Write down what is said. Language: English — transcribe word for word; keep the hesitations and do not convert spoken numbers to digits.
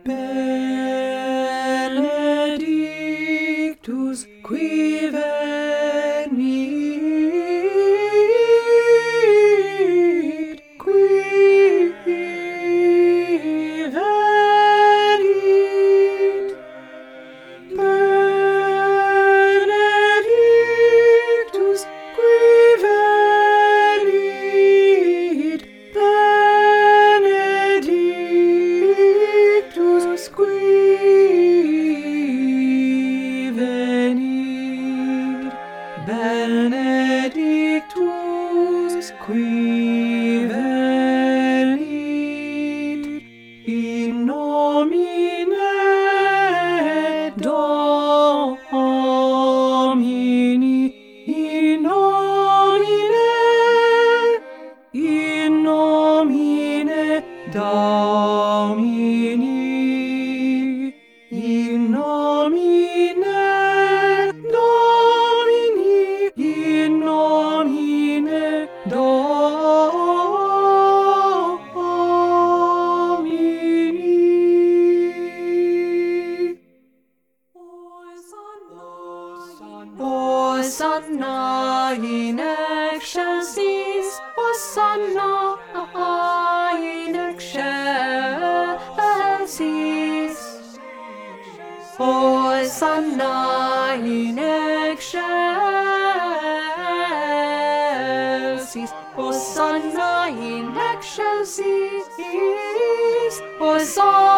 benedictus qui venit, qui venit, benedictus qui venit, benedictus qui venit, benedictus qui venit, in nomine Domini, in nomine, in nomine Domini, in nomine Domini, in nomine Domini. Hosanna in excelsis, Hosanna in excelsis, Hosanna in excelsis, Hosanna in excelsis, Hosanna.